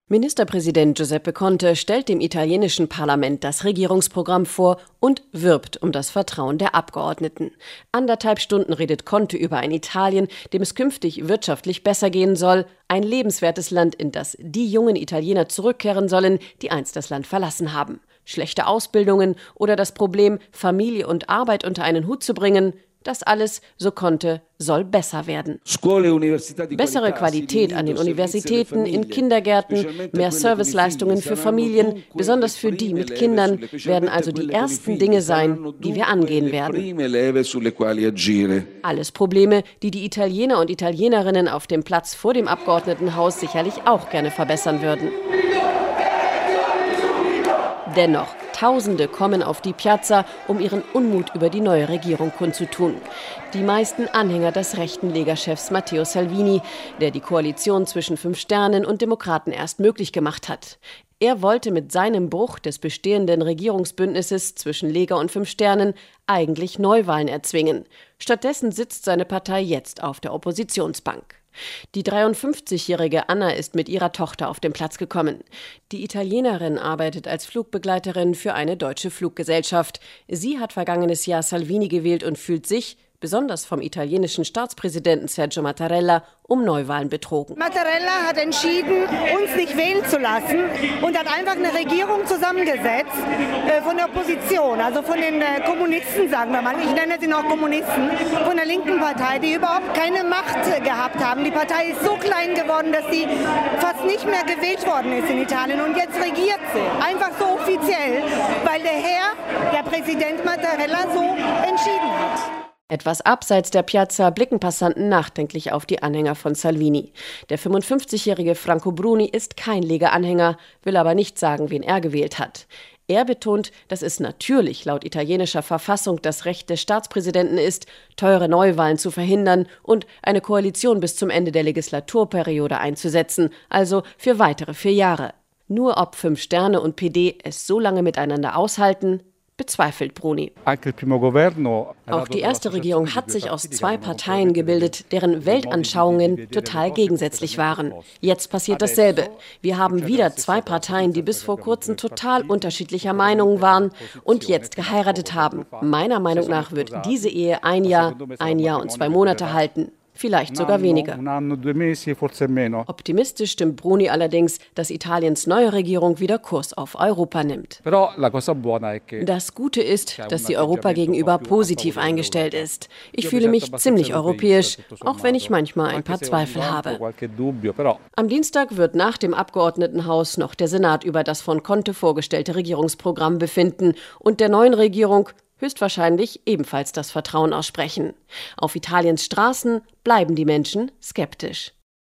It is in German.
Ministerpräsident Giuseppe Conte stellt dem italienischen Parlament das Regierungsprogramm vor und wirbt um das Vertrauen der Abgeordneten. 1,5 Stunden redet Conte über ein Italien, dem es künftig wirtschaftlich besser gehen soll, ein lebenswertes Land, in das die jungen Italiener zurückkehren sollen, die einst das Land verlassen haben. Schlechte Ausbildungen oder das Problem, Familie und Arbeit unter einen Hut zu bringen, das alles, so Conte, soll besser werden. Bessere Qualität an den Universitäten, in Kindergärten, mehr Serviceleistungen für Familien, besonders für die mit Kindern, werden also die ersten Dinge sein, die wir angehen werden. Alles Probleme, die die Italiener und Italienerinnen auf dem Platz vor dem Abgeordnetenhaus sicherlich auch gerne verbessern würden. Dennoch, Tausende kommen auf die Piazza, um ihren Unmut über die neue Regierung kundzutun. Die meisten Anhänger des rechten Lega-Chefs Matteo Salvini, der die Koalition zwischen 5 Sternen und Demokraten erst möglich gemacht hat. Er wollte mit seinem Bruch des bestehenden Regierungsbündnisses zwischen Lega und 5 Sternen eigentlich Neuwahlen erzwingen. Stattdessen sitzt seine Partei jetzt auf der Oppositionsbank. Die 53-jährige Anna ist mit ihrer Tochter auf den Platz gekommen. Die Italienerin arbeitet als Flugbegleiterin für eine deutsche Fluggesellschaft. Sie hat vergangenes Jahr Salvini gewählt und fühlt sich, besonders vom italienischen Staatspräsidenten Sergio Mattarella, um Neuwahlen betrogen. Mattarella hat entschieden, uns nicht wählen zu lassen und hat einfach eine Regierung zusammengesetzt von der Opposition, also von den Kommunisten, sagen wir mal, ich nenne sie noch Kommunisten, von der linken Partei, die überhaupt keine Macht gehabt haben. Die Partei ist so klein geworden, dass sie fast nicht mehr gewählt worden ist in Italien und jetzt regiert sie. Einfach so offiziell, weil der Präsident Mattarella so entschieden hat. Etwas abseits der Piazza blicken Passanten nachdenklich auf die Anhänger von Salvini. Der 55-jährige Franco Bruni ist kein Lega-Anhänger, will aber nicht sagen, wen er gewählt hat. Er betont, dass es natürlich laut italienischer Verfassung das Recht des Staatspräsidenten ist, teure Neuwahlen zu verhindern und eine Koalition bis zum Ende der Legislaturperiode einzusetzen, also für weitere 4 Jahre. Nur ob 5 Sterne und PD es so lange miteinander aushalten, bezweifelt Bruni. Auch die erste Regierung hat sich aus 2 Parteien gebildet, deren Weltanschauungen total gegensätzlich waren. Jetzt passiert dasselbe. Wir haben wieder 2 Parteien, die bis vor kurzem total unterschiedlicher Meinung waren und jetzt geheiratet haben. Meiner Meinung nach wird diese Ehe 1 Jahr und 2 Monate halten. Vielleicht sogar weniger. Optimistisch stimmt Bruni allerdings, dass Italiens neue Regierung wieder Kurs auf Europa nimmt. Das Gute ist, dass sie Europa gegenüber positiv eingestellt ist. Ich fühle mich ziemlich europäisch, auch wenn ich manchmal ein paar Zweifel habe. Am Dienstag wird nach dem Abgeordnetenhaus noch der Senat über das von Conte vorgestellte Regierungsprogramm befinden und der neuen Regierung höchstwahrscheinlich ebenfalls das Vertrauen aussprechen. Auf Italiens Straßen bleiben die Menschen skeptisch.